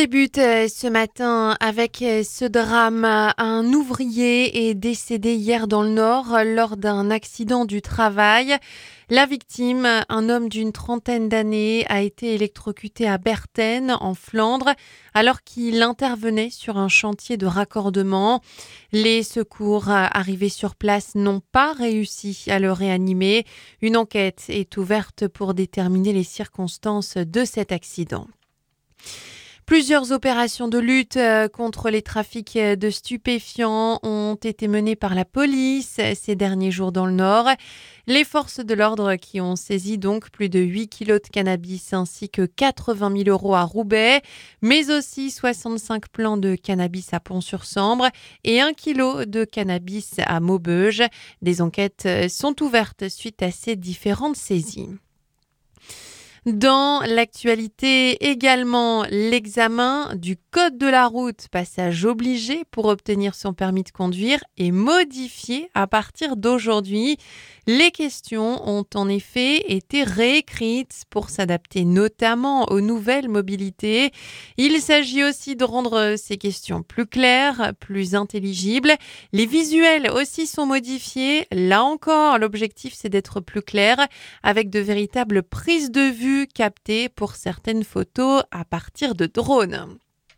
débute ce matin avec ce drame. Un ouvrier est décédé hier dans le Nord lors d'un accident du travail. La victime, un homme d'une trentaine d'années, a été électrocuté à Berthen, en Flandre, alors qu'il intervenait sur un chantier de raccordement. Les secours arrivés sur place n'ont pas réussi à le réanimer. Une enquête est ouverte pour déterminer les circonstances de cet accident. Plusieurs opérations de lutte contre les trafics de stupéfiants ont été menées par la police ces derniers jours dans le Nord. Les forces de l'ordre qui ont saisi donc plus de 8 kilos de cannabis ainsi que 80 000 € à Roubaix, mais aussi 65 plants de cannabis à Pont-sur-Sambre et 1 kilo de cannabis à Maubeuge. Des enquêtes sont ouvertes suite à ces différentes saisies. Dans l'actualité également, l'examen du code de la route, passage obligé pour obtenir son permis de conduire, est modifié à partir d'aujourd'hui. Les questions ont en effet été réécrites pour s'adapter notamment aux nouvelles mobilités. Il s'agit aussi de rendre ces questions plus claires, plus intelligibles. Les visuels aussi sont modifiés. Là encore, l'objectif c'est d'être plus clair avec de véritables prises de vue captées pour certaines photos à partir de drones.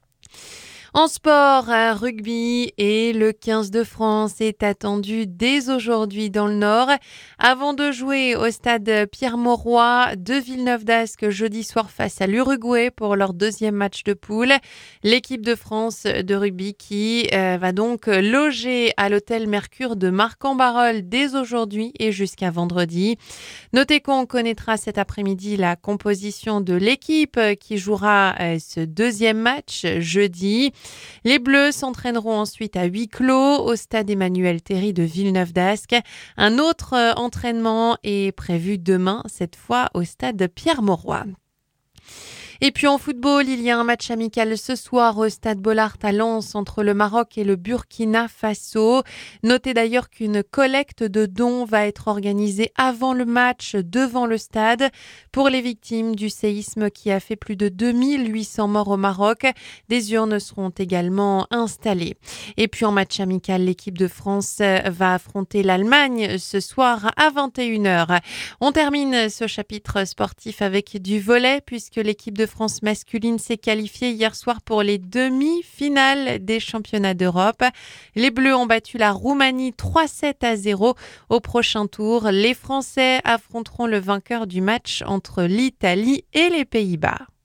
En sport, rugby et le 15 de France est attendu dès aujourd'hui dans le Nord. Avant de jouer au stade Pierre-Mauroy de Villeneuve-d'Ascq jeudi soir face à l'Uruguay pour leur deuxième match de poule, l'équipe de France de rugby qui va donc loger à l'hôtel Mercure de Marcq-en-Barœul dès aujourd'hui et jusqu'à vendredi. Notez qu'on connaîtra cet après-midi la composition de l'équipe qui jouera ce deuxième match jeudi. Les Bleus s'entraîneront ensuite à huis clos au stade Emmanuel Théry de Villeneuve-d'Ascq. Un autre entraînement est prévu demain, cette fois au stade Pierre-Mauroy. Et puis en football, il y a un match amical ce soir au stade Bollaert à Lens entre le Maroc et le Burkina Faso. Notez d'ailleurs qu'une collecte de dons va être organisée avant le match devant le stade pour les victimes du séisme qui a fait plus de 2800 morts au Maroc. Des urnes seront également installées. Et puis en match amical, l'équipe de France va affronter l'Allemagne ce soir à 21h. On termine ce chapitre sportif avec du volley puisque l'équipe de France masculine s'est qualifiée hier soir pour les demi-finales des championnats d'Europe. Les Bleus ont battu la Roumanie 3-7-0. Au prochain tour, les Français affronteront le vainqueur du match entre l'Italie et les Pays-Bas.